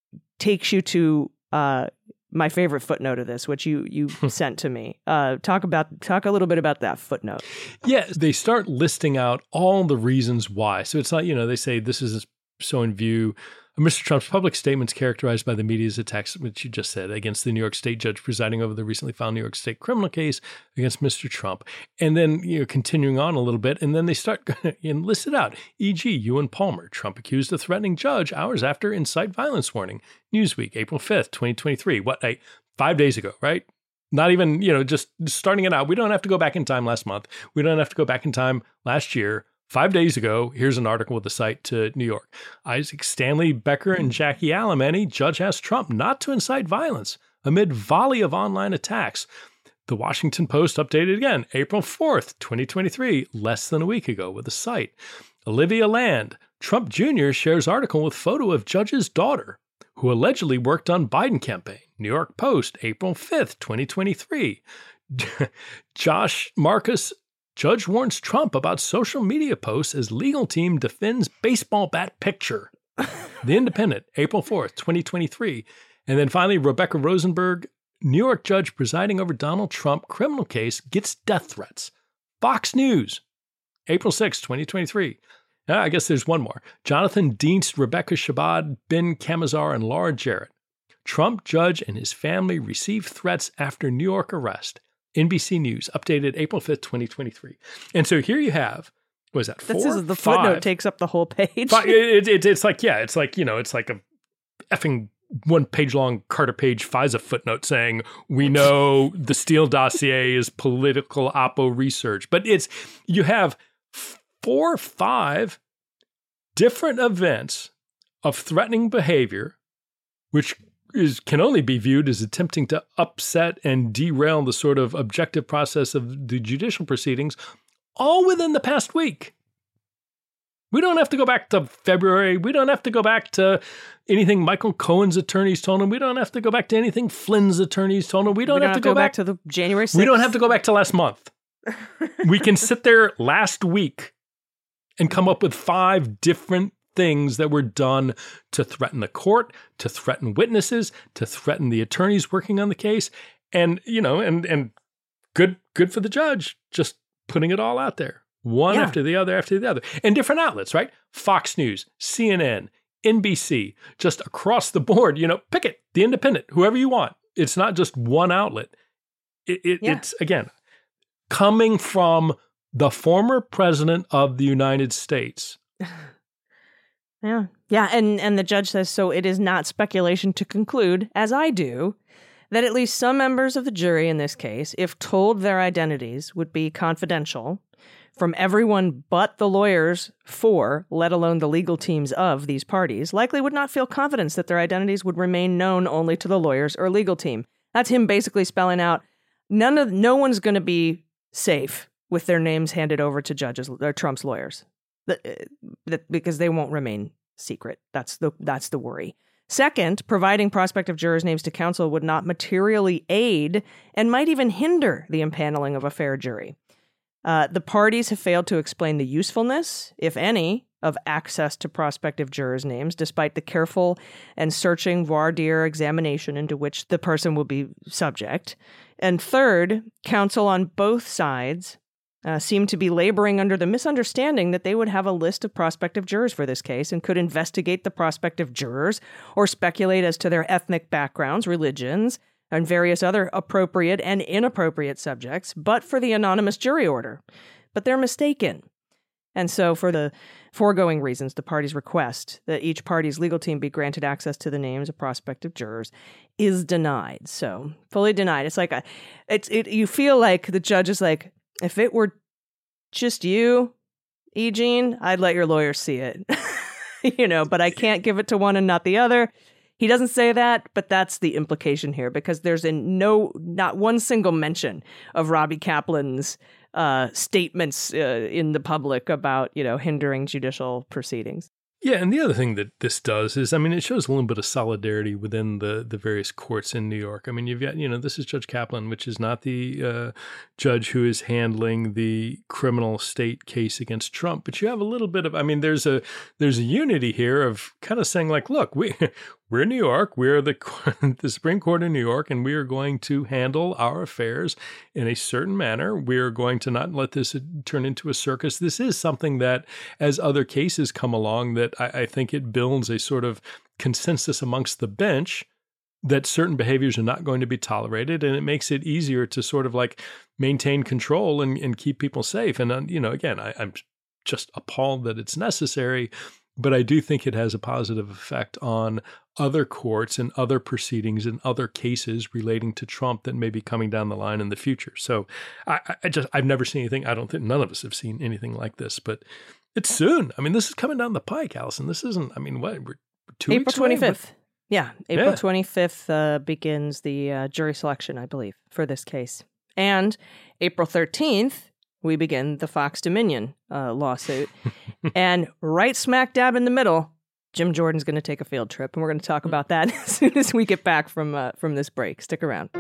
takes you to uh, my favorite footnote of this, which you you sent to me. Uh, talk about talk a little bit about that footnote. Yeah, they start listing out all the reasons why. So it's not, you know, they say this is so in view of Mister Trump's public statements characterized by the media's attacks, which you just said, against the New York State judge presiding over the recently filed New York State criminal case against Mister Trump. And then, you know, continuing on a little bit, and then they start and list it out. for example, Ewan Palmer, Trump accused a threatening judge hours after incite violence warning. Newsweek, April fifth, twenty twenty-three. What, like five days ago, right? Not even, you know, just starting it out. We don't have to go back in time last month. We don't have to go back in time last year. Five days ago, here's an article with a cite to New York. Isaac Stanley Becker and Jackie Alemany, judge asked Trump not to incite violence amid volley of online attacks. The Washington Post updated again, April fourth, twenty twenty-three, less than a week ago with a cite. Olivia Land, Trump Junior shares article with photo of judge's daughter, who allegedly worked on Biden campaign. New York Post, April fifth, twenty twenty-three. Josh Marcus, judge warns Trump about social media posts as legal team defends baseball bat picture. The Independent, April fourth, twenty twenty-three. And then finally, Rebecca Rosenberg, New York judge presiding over Donald Trump criminal case gets death threats. Fox News, April sixth, twenty twenty-three. Now, I guess there's one more. Jonathan Dienst, Rebecca Shabbat, Ben Kamazar, and Laura Jarrett. Trump judge and his family receive threats after New York arrest. N B C News, updated April fifth, twenty twenty-three. And so here you have, what is that, four, This is the five, footnote takes up the whole page. Five, it, it, it's like, yeah, it's like, you know, it's like a effing one page long Carter Page FISA footnote saying, we know the Steele dossier is political oppo research. But it's, you have four or five different events of threatening behavior, which is can only be viewed as attempting to upset and derail the sort of objective process of the judicial proceedings, all within the past week. We don't have to go back to February. We don't have to go back to anything Michael Cohen's attorneys told him. We don't have to go back to anything Flynn's attorneys told him. We don't, we don't have, have to go, go back, back to the January sixth. We don't have to go back to last month. We can sit there last week and come up with five different things that were done to threaten the court, to threaten witnesses, to threaten the attorneys working on the case. And, you know, and and good good for the judge, just putting it all out there. One yeah. after the other, after the other. And different outlets, right? Fox News, C N N, N B C, just across the board, you know, pick it, The Independent, whoever you want. It's not just one outlet. It, it, yeah. It's, again, coming from the former president of the United States. Yeah. Yeah. And, and the judge says, so it is not speculation to conclude, as I do, that at least some members of the jury in this case, if told their identities would be confidential from everyone but the lawyers for, let alone the legal teams of these parties, likely would not feel confidence that their identities would remain known only to the lawyers or legal team. That's him basically spelling out none of no one's going to be safe with their names handed over to judges or Trump's lawyers, because they won't remain secret. That's the that's the worry. Second, providing prospective jurors' names to counsel would not materially aid and might even hinder the impaneling of a fair jury. Uh, the parties have failed to explain the usefulness, if any, of access to prospective jurors' names, despite the careful and searching voir dire examination into which the person will be subject. And third, counsel on both sides uh, seem to be laboring under the misunderstanding that they would have a list of prospective jurors for this case and could investigate the prospective jurors or speculate as to their ethnic backgrounds, religions, and various other appropriate and inappropriate subjects, but for the anonymous jury order. But they're mistaken. And so for the foregoing reasons, the parties request that each party's legal team be granted access to the names of prospective jurors is denied. So fully denied. It's like, a, it's it. You feel like the judge is like, if it were just you, E. Jean, I'd let your lawyers see it. You know, but I can't give it to one and not the other. He doesn't say that, but that's the implication here, because there's in no, not one single mention of Robbie Kaplan's uh, statements uh, in the public about, you know, hindering judicial proceedings. Yeah, and the other thing that this does is, I mean, it shows a little bit of solidarity within the, the various courts in New York. I mean, you've got, you know, this is Judge Kaplan, which is not the uh, judge who is handling the criminal state case against Trump, but you have a little bit of, I mean, there's a there's a unity here of kind of saying like, look, we we're in New York, we're the the Supreme Court in New York, and we are going to handle our affairs in a certain manner. We are going to not let this turn into a circus. This is something that, as other cases come along, that I, I think it builds a sort of consensus amongst the bench that certain behaviors are not going to be tolerated, and it makes it easier to sort of like maintain control and, and keep people safe. And, uh, you know, again, I, I'm just appalled that it's necessary, but I do think it has a positive effect on other courts and other proceedings and other cases relating to Trump that may be coming down the line in the future. So I, I just, I've never seen anything. I don't think none of us have seen anything like this, but it's soon. I mean, this is coming down the pike, Allison. This isn't, I mean, what, we're two April weeks twenty-fifth. Away, yeah. April yeah. twenty-fifth uh, begins the uh, jury selection, I believe, for this case. And April thirteenth, we begin the Fox Dominion uh, lawsuit. And right smack dab in the middle, Jim Jordan's going to take a field trip, and we're going to talk about that as soon as we get back from uh, from this break. Stick around.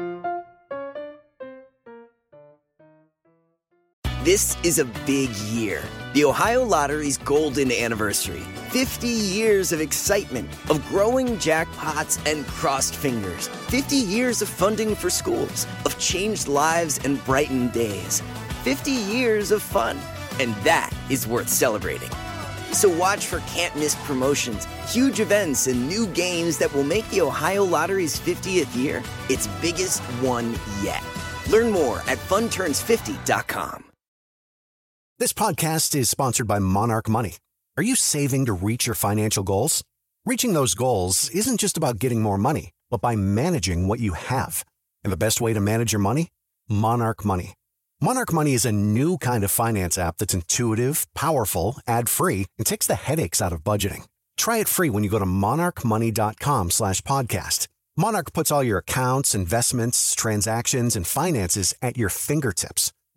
This is a big year. The Ohio Lottery's golden anniversary. fifty years of excitement, of growing jackpots and crossed fingers. fifty years of funding for schools, of changed lives and brightened days. fifty years of fun. And that is worth celebrating. So watch for can't-miss promotions, huge events, and new games that will make the Ohio Lottery's fiftieth year its biggest one yet. Learn more at fun turns fifty dot com. This podcast is sponsored by Monarch Money. Are you saving to reach your financial goals? Reaching those goals isn't just about getting more money, but by managing what you have. And the best way to manage your money? Monarch Money. Monarch Money is a new kind of finance app that's intuitive, powerful, ad-free, and takes the headaches out of budgeting. Try it free when you go to monarchmoney.com slash podcast. Monarch puts all your accounts, investments, transactions, and finances at your fingertips.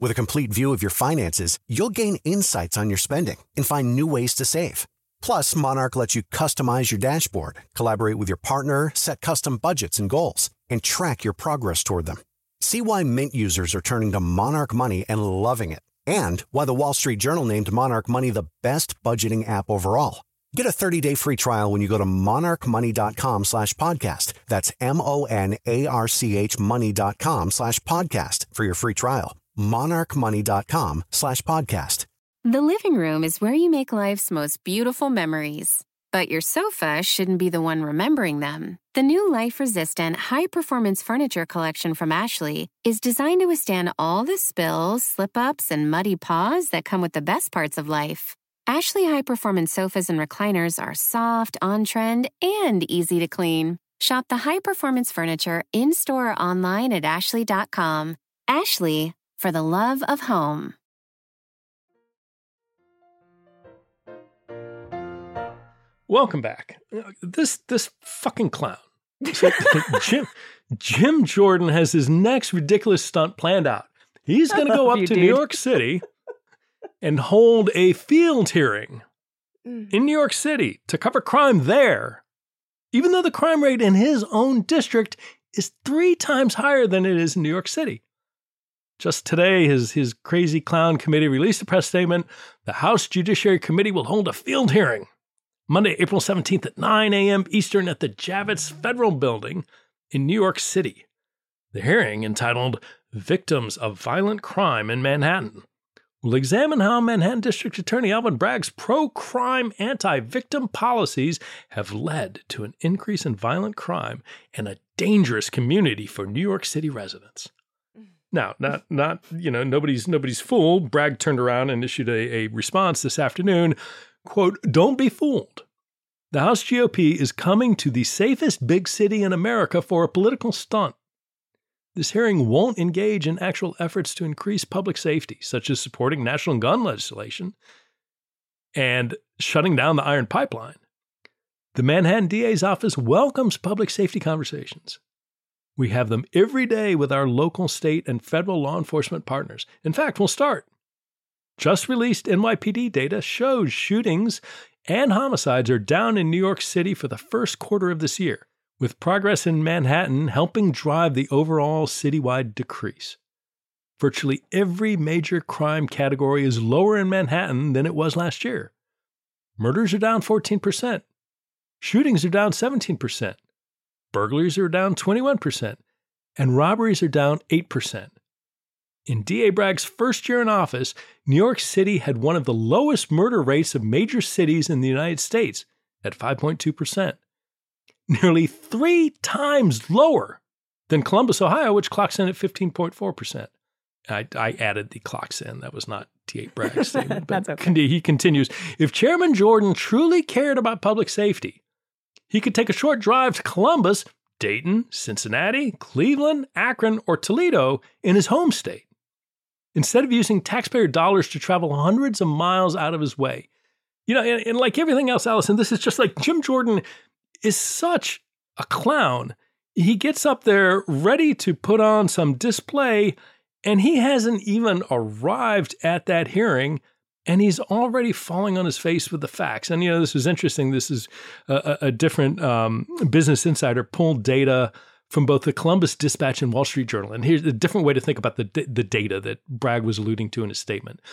With a complete view of your finances, you'll gain insights on your spending and find new ways to save. Plus, Monarch lets you customize your dashboard, collaborate with your partner, set custom budgets and goals, and track your progress toward them. See why Mint users are turning to Monarch Money and loving it, and why the Wall Street Journal named Monarch Money the best budgeting app overall. Get a thirty-day free trial when you go to monarchmoney.com slash podcast. That's M-O-N-A-R-C-H money.com slash podcast for your free trial. monarchmoney.com slash podcast. The living room is where you make life's most beautiful memories. But your sofa shouldn't be the one remembering them. The new life-resistant, high-performance furniture collection from Ashley is designed to withstand all the spills, slip-ups, and muddy paws that come with the best parts of life. Ashley high-performance sofas and recliners are soft, on-trend, and easy to clean. Shop the high-performance furniture in-store or online at ashley dot com. Ashley, for the love of home. Welcome back. This this fucking clown. So, Jim Jim Jordan has his next ridiculous stunt planned out. He's going to go up you, to dude. New York City and hold a field hearing in New York City to cover crime there, even though the crime rate in his own district is three times higher than it is in New York City. Just today, his, his crazy clown committee released a press statement. The House Judiciary Committee will hold a field hearing Monday, April seventeenth at nine a.m. Eastern at the Javits Federal Building in New York City. The hearing, entitled Victims of Violent Crime in Manhattan, will examine how Manhattan District Attorney Alvin Bragg's pro-crime, anti-victim policies have led to an increase in violent crime and a dangerous community for New York City residents. Now, not, not you know, nobody's nobody's fooled. Bragg turned around and issued a, a response this afternoon. Quote, "Don't be fooled. The House G O P is coming to the safest big city in America for a political stunt. This hearing won't engage in actual efforts to increase public safety, such as supporting national gun legislation and shutting down the iron pipeline. The Manhattan D A's office welcomes public safety conversations. We have them every day with our local, state, and federal law enforcement partners. In fact, we'll start. Just released N Y P D data shows shootings and homicides are down in New York City for the first quarter of this year, with progress in Manhattan helping drive the overall citywide decrease. Virtually every major crime category is lower in Manhattan than it was last year. Murders are down fourteen percent. Shootings are down seventeen percent. Burglaries are down twenty-one percent. And robberies are down eight percent. In D A Bragg's first year in office, New York City had one of the lowest murder rates of major cities in the United States at five point two percent, nearly three times lower than Columbus, Ohio, which clocks in at fifteen point four percent. I, I added the clocks in. That was not D A Bragg's statement. But That's okay. He continues, if Chairman Jordan truly cared about public safety, he could take a short drive to Columbus, Dayton, Cincinnati, Cleveland, Akron, or Toledo in his home state, instead of using taxpayer dollars to travel hundreds of miles out of his way. You know, and, and like everything else, Allison, this is just like Jim Jordan is such a clown. He gets up there ready to put on some display, and he hasn't even arrived at that hearing, and he's already falling on his face with the facts. And, you know, this was interesting. This is a, a different um, Business Insider pulled data from both the Columbus Dispatch and Wall Street Journal. And here's a different way to think about the, the data that Bragg was alluding to in his statement.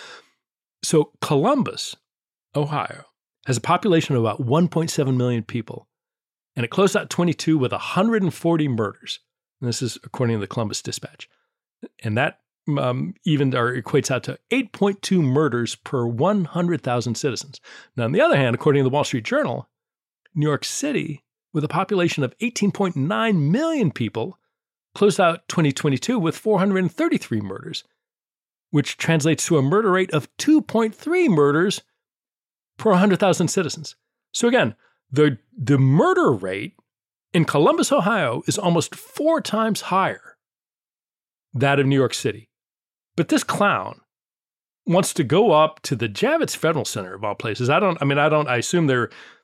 So Columbus, Ohio, has a population of about one point seven million people. And it closed out twenty-two with one hundred forty murders. And this is according to the Columbus Dispatch. And that um, even or equates out to eight point two murders per one hundred thousand citizens. Now, on the other hand, according to the Wall Street Journal, New York City, with a population of eighteen point nine million people, closed out twenty twenty-two with four hundred thirty-three murders, which translates to a murder rate of two point three murders per one hundred thousand citizens. So again, the, the murder rate in Columbus, Ohio is almost four times higher than that of New York City. But this clown wants to go up to the Javits Federal Center, of all places. I don't, I mean, I don't, I assume they're,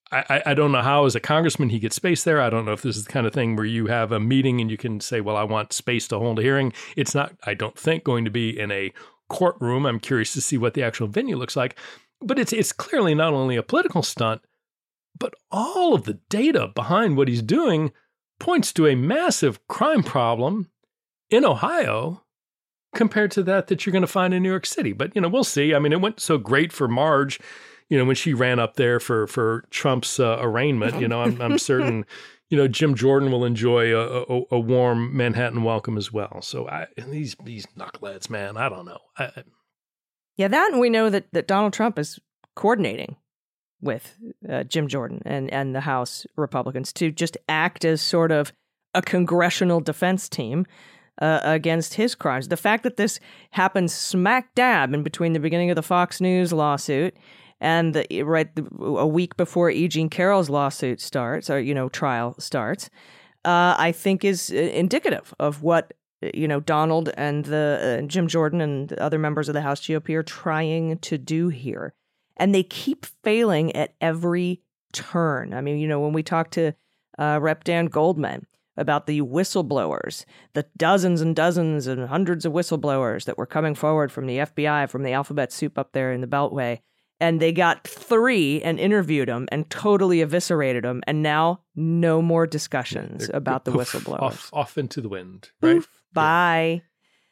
I, I don't know how, as a congressman, he gets space there. I don't know if this is the kind of thing where you have a meeting and you can say, well, I want space to hold a hearing. It's not, I don't think, going to be in a courtroom. I'm curious to see what the actual venue looks like. But it's it's clearly not only a political stunt, but all of the data behind what he's doing points to a massive crime problem in Ohio compared to that that you're going to find in New York City. But, you know, we'll see. I mean, it went so great for Marge, you know, when she ran up there for for Trump's uh, arraignment. You know, I'm, I'm certain, you know, Jim Jordan will enjoy a, a, a warm Manhattan welcome as well. So I, these these knuckleheads, man, I don't know. I, yeah, that and we know that, that Donald Trump is coordinating with uh, Jim Jordan and, and the House Republicans to just act as sort of a congressional defense team uh, against his crimes. The fact that this happens smack dab in between the beginning of the Fox News lawsuit and the, right a week before E. Jean Carroll's lawsuit starts, or, you know, trial starts, uh, I think is indicative of what, you know, Donald and the uh, Jim Jordan and other members of the House G O P are trying to do here. And they keep failing at every turn. I mean, you know, when we talk to uh, Representative Dan Goldman about the whistleblowers, the dozens and dozens and hundreds of whistleblowers that were coming forward from the F B I, from the alphabet soup up there in the Beltway, and they got three and interviewed them and totally eviscerated them, and now no more discussions They're, about the poof, whistleblowers. Off, off into the wind, right? Poof, bye.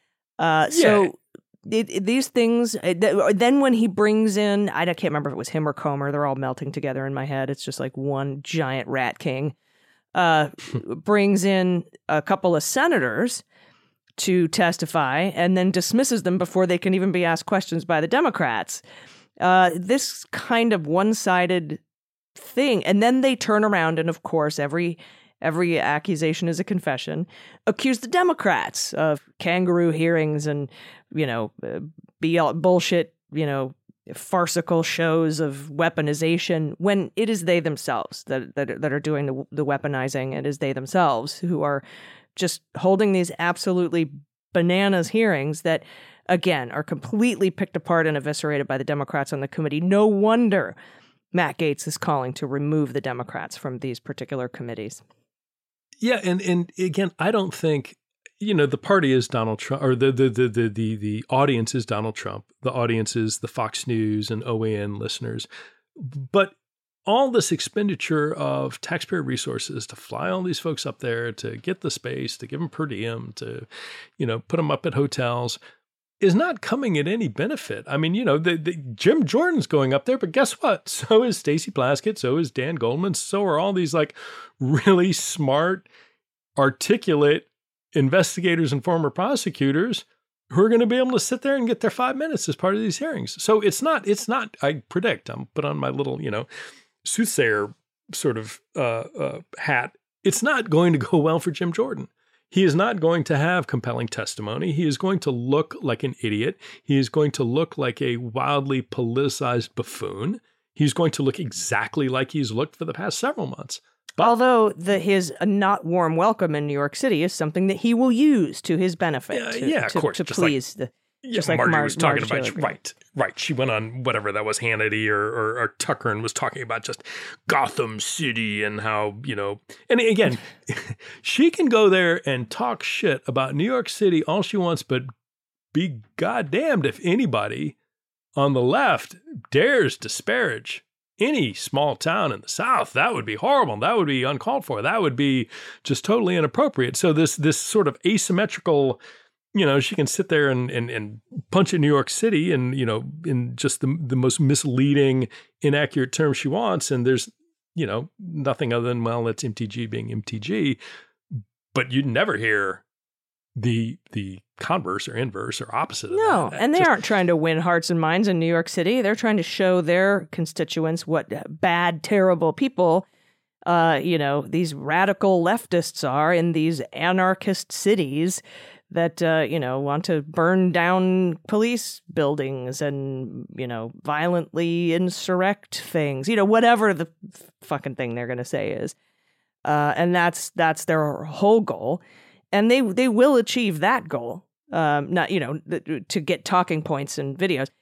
Uh, yeah. So... It, it, these things, then when he brings in, I can't remember if it was him or Comer, they're all melting together in my head. It's just like one giant rat king, uh, brings in a couple of senators to testify and then dismisses them before they can even be asked questions by the Democrats. Uh, this kind of one-sided thing. And then they turn around and, of course, every... Every accusation is a confession. Accuse the Democrats of kangaroo hearings and, you know, uh, be bullshit, you know, farcical shows of weaponization, when it is they themselves that that, that are doing the, the weaponizing. It is they themselves who are just holding these absolutely bananas hearings that, again, are completely picked apart and eviscerated by the Democrats on the committee. No wonder Matt Gaetz is calling to remove the Democrats from these particular committees. Yeah, and and again, I don't think, you know, the party is Donald Trump, or the the the the the, the audience is Donald Trump. The audience is the Fox News and O A N listeners. But all this expenditure of taxpayer resources to fly all these folks up there, to get the space, to give them per diem, to, you know, put them up at hotels, is not coming at any benefit. I mean, you know, the, the Jim Jordan's going up there, but guess what? So is Stacey Plaskett, so is Dan Goldman, so are all these like really smart, articulate investigators and former prosecutors who are going to be able to sit there and get their five minutes as part of these hearings. So it's not, it's not, I predict, I'm put on my little, you know, soothsayer sort of uh, uh, hat. It's not going to go well for Jim Jordan. He is not going to have compelling testimony. He is going to look like an idiot. He is going to look like a wildly politicized buffoon. He's going to look exactly like he's looked for the past several months. But, Although the, his not warm welcome in New York City is something that he will use to his benefit. Yeah, to, yeah of to, course. to Just please like, the. Yeah, Just like Margie Mar- was talking Marge about, Taylor Greene. right, right. She went on whatever that was, Hannity or, or, or Tucker, and was talking about just Gotham City and how, you know, and again, she can go there and talk shit about New York City all she wants, but be goddamned if anybody on the left dares disparage any small town in the South. That would be horrible. That would be uncalled for. That would be just totally inappropriate. So this this sort of asymmetrical, you know, she can sit there and, and, and punch at New York City and, you know, in just the, the most misleading, inaccurate terms she wants. And there's, you know, nothing other than, well, that's M T G being M T G. But you'd never hear the the converse or inverse or opposite of no, that. No, and they just, aren't trying to win hearts and minds in New York City. They're trying to show their constituents what bad, terrible people, uh, you know, these radical leftists are in these anarchist cities that, uh, you know, want to burn down police buildings and, you know, violently insurrect things, you know, whatever the f- fucking thing they're going to say is. Uh, and that's that's their whole goal. And they they will achieve that goal. Um, not, you know, th- to get talking points and videos.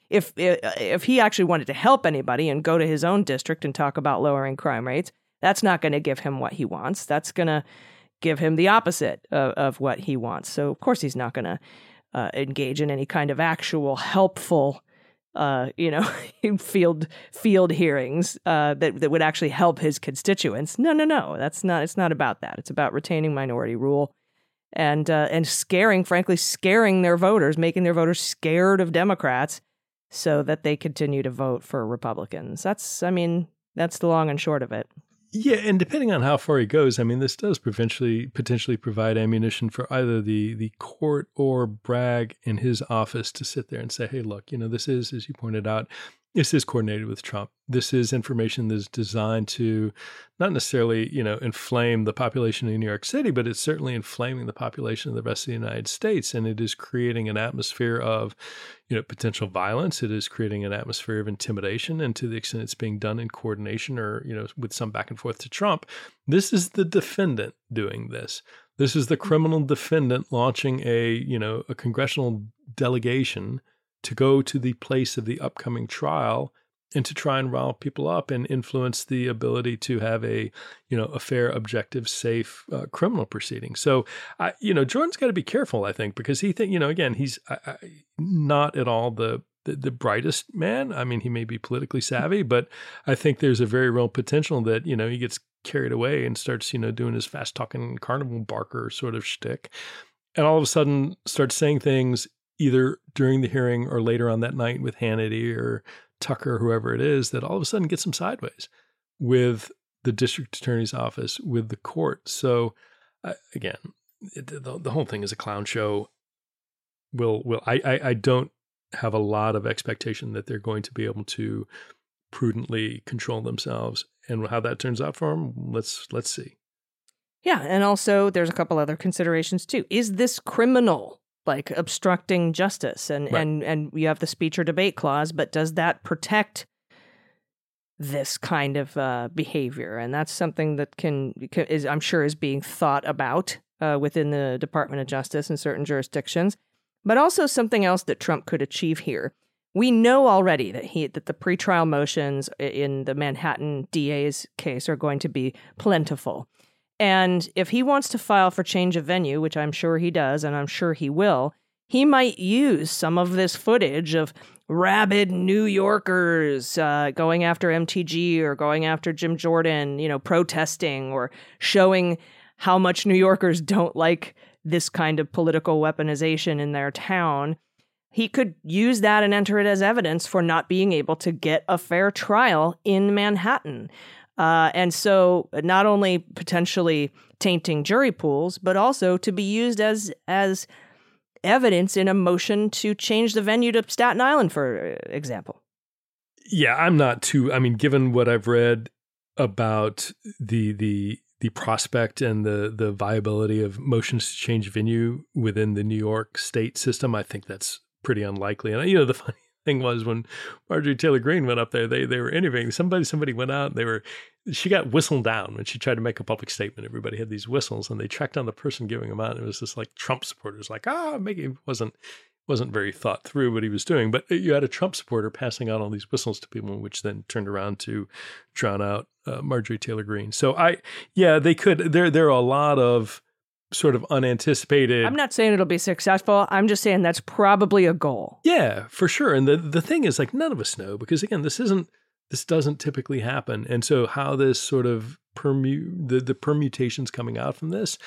if if he actually wanted to help anybody and go to his own district and talk about lowering crime rates, that's not going to give him what he wants. That's going to give him the opposite of, of what he wants. So, of course, he's not going to uh, engage in any kind of actual helpful, uh, you know, field field hearings uh, that that would actually help his constituents. No, no, no. That's not. It's not about that. It's about retaining minority rule. And uh, and scaring, frankly, scaring their voters, making their voters scared of Democrats so that they continue to vote for Republicans. That's, I mean, that's the long and short of it. Yeah, and depending on how far he goes, I mean, this does potentially potentially provide ammunition for either the the court or Bragg in his office to sit there and say, hey, look, you know, this is, as you pointed out, this is coordinated with Trump. This is information that's designed to not necessarily, you know, inflame the population in New York City, but it's certainly inflaming the population of the rest of the United States. And it is creating an atmosphere of, you know, potential violence. It is creating an atmosphere of intimidation. And to the extent it's being done in coordination or, you know, with some back and forth to Trump, this is the defendant doing this. This is the criminal defendant launching a, you know, a congressional delegation to go to the place of the upcoming trial and to try and rile people up and influence the ability to have a, you know, a fair, objective, safe uh, criminal proceeding. So, I, you know, Jordan's got to be careful, I think, because he think, you know, again, he's I, I, not at all the, the the brightest man. I mean, he may be politically savvy, but I think there's a very real potential that, you know, he gets carried away and starts, you know, doing his fast talking carnival barker sort of shtick, and all of a sudden starts saying things either during the hearing or later on that night with Hannity or Tucker, whoever it is, that all of a sudden gets him sideways with the district attorney's office, with the court. So uh, again, it, the, the whole thing is a clown show. Will will I, I I don't have a lot of expectation that they're going to be able to prudently control themselves, and how that turns out for them, let's let's see. Yeah, and also there's a couple other considerations too. Is this criminal? Like obstructing justice, and, right. and, and you have the speech or debate clause, but does that protect this kind of uh, behavior? And that's something that can, can is I'm sure is being thought about uh, within the Department of Justice in certain jurisdictions, but also something else that Trump could achieve here. We know already that he that the pretrial motions in the Manhattan D A's case are going to be plentiful. And if he wants to file for change of venue, which I'm sure he does, and I'm sure he will, he might use some of this footage of rabid New Yorkers uh, going after M T G or going after Jim Jordan, you know, protesting or showing how much New Yorkers don't like this kind of political weaponization in their town. He could use that and enter it as evidence for not being able to get a fair trial in Manhattan. Uh, and so not only potentially tainting jury pools, but also to be used as as evidence in a motion to change the venue to Staten Island, for example. Yeah, I'm not too, I mean, given what I've read about the the the prospect and the the viability of motions to change venue within the New York state system, I think that's pretty unlikely. And, you know, the funny thing was when Marjorie Taylor Greene went up there, they they were interviewing somebody. Somebody went out and they were. She got whistled down when she tried to make a public statement. Everybody had these whistles, and they tracked down the person giving them out. And it was just like Trump supporters, like ah, maybe it wasn't wasn't very thought through what he was doing. But you had a Trump supporter passing out all these whistles to people, which then turned around to drown out uh, Marjorie Taylor Greene. So I, yeah, they could. There there are a lot of sort of unanticipated. I'm not saying it'll be successful. I'm just saying that's probably a goal. Yeah, for sure. And the, the thing is, like, none of us know, because again, this isn't, this doesn't typically happen. And so how this sort of permu- the, the permutations coming out from this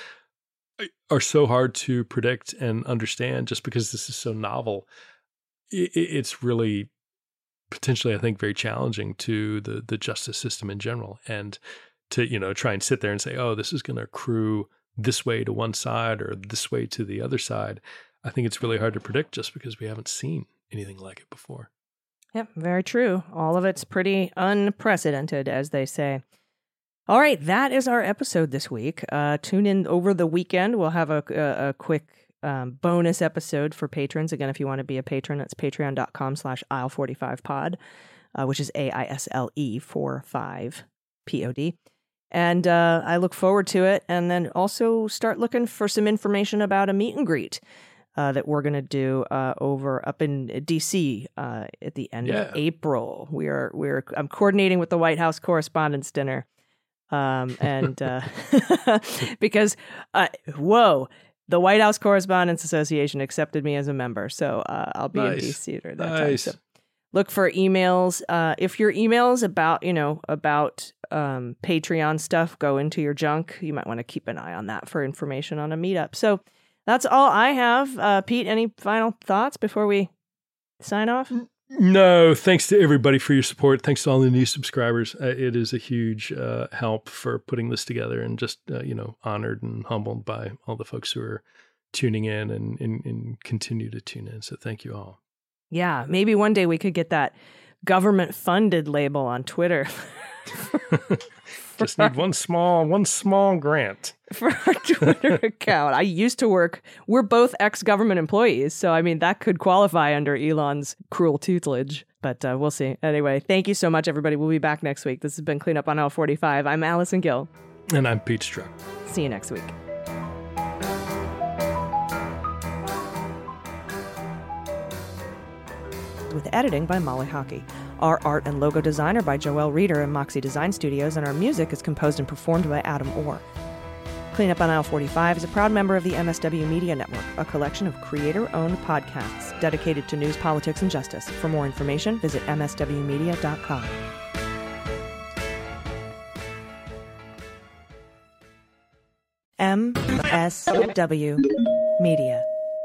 are so hard to predict and understand just because this is so novel. It, it's really potentially, I think, very challenging to the, the justice system in general. And to, you know, try and sit there and say, oh, this is going to accrue this way to one side or this way to the other side. I think it's really hard to predict just because we haven't seen anything like it before. Yep, very true. All of it's pretty unprecedented, as they say. All right, that is our episode this week. Uh, tune in over the weekend. We'll have a, a, a quick um, bonus episode for patrons. Again, if you want to be a patron, it's patreon.com slash aisle 45 pod, uh, which is A I S L E four five P O D. And uh, I look forward to it. And then also start looking for some information about a meet and greet uh, that we're going to do uh, over up in D C uh, at the end Yeah. of April. We are we're I'm coordinating with the White House Correspondents' Dinner, um, and uh, because uh, whoa. The White House Correspondents Association accepted me as a member, so uh, I'll be Nice. in D C during that Nice. time. So look for emails. Uh, if your emails about, you know, about um, Patreon stuff go into your junk, you might want to keep an eye on that for information on a meetup. So that's all I have. Uh, Pete, any final thoughts before we sign off? No, thanks to everybody for your support. Thanks to all the new subscribers. Uh, it is a huge uh, help for putting this together, and just, uh, you know, honored and humbled by all the folks who are tuning in and, and, and continue to tune in. So thank you all. Yeah, maybe one day we could get that government-funded label on Twitter. Just need one small, one small grant for our Twitter account. I used to work, we're both ex-government employees, so I mean, that could qualify under Elon's cruel tutelage, but uh, we'll see. Anyway, thank you so much, everybody. We'll be back next week. This has been Cleanup on aisle forty-five. I'm Allison Gill. And I'm Pete Strzok. See you next week. With editing by Molly Hockey. Our art and logo design are by Joelle Reeder and Moxie Design Studios, and our music is composed and performed by Adam Orr. Cleanup on Aisle forty-five is a proud member of the M S W Media Network, a collection of creator-owned podcasts dedicated to news, politics, and justice. For more information, visit m s w media dot com. M S W Media.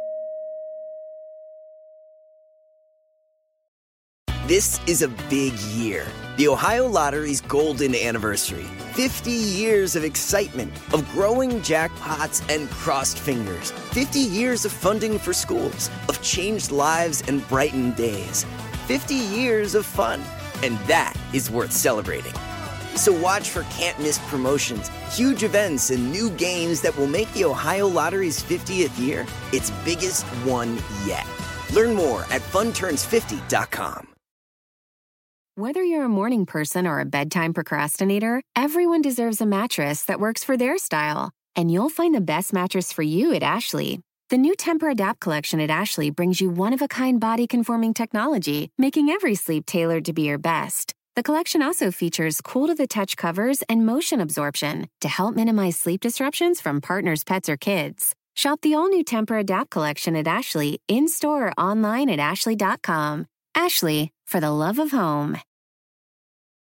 This is a big year. The Ohio Lottery's golden anniversary. fifty years of excitement, of growing jackpots and crossed fingers. fifty years of funding for schools, of changed lives and brightened days. fifty years of fun. And that is worth celebrating. So watch for can't-miss promotions, huge events, and new games that will make the Ohio Lottery's fiftieth year its biggest one yet. Learn more at fun turns fifty dot com. Whether you're a morning person or a bedtime procrastinator, everyone deserves a mattress that works for their style. And you'll find the best mattress for you at Ashley. The new Temper-Adapt collection at Ashley brings you one-of-a-kind body-conforming technology, making every sleep tailored to be your best. The collection also features cool-to-the-touch covers and motion absorption to help minimize sleep disruptions from partners, pets, or kids. Shop the all-new Temper-Adapt collection at Ashley, in-store or online at ashley dot com. Ashley, for the love of home.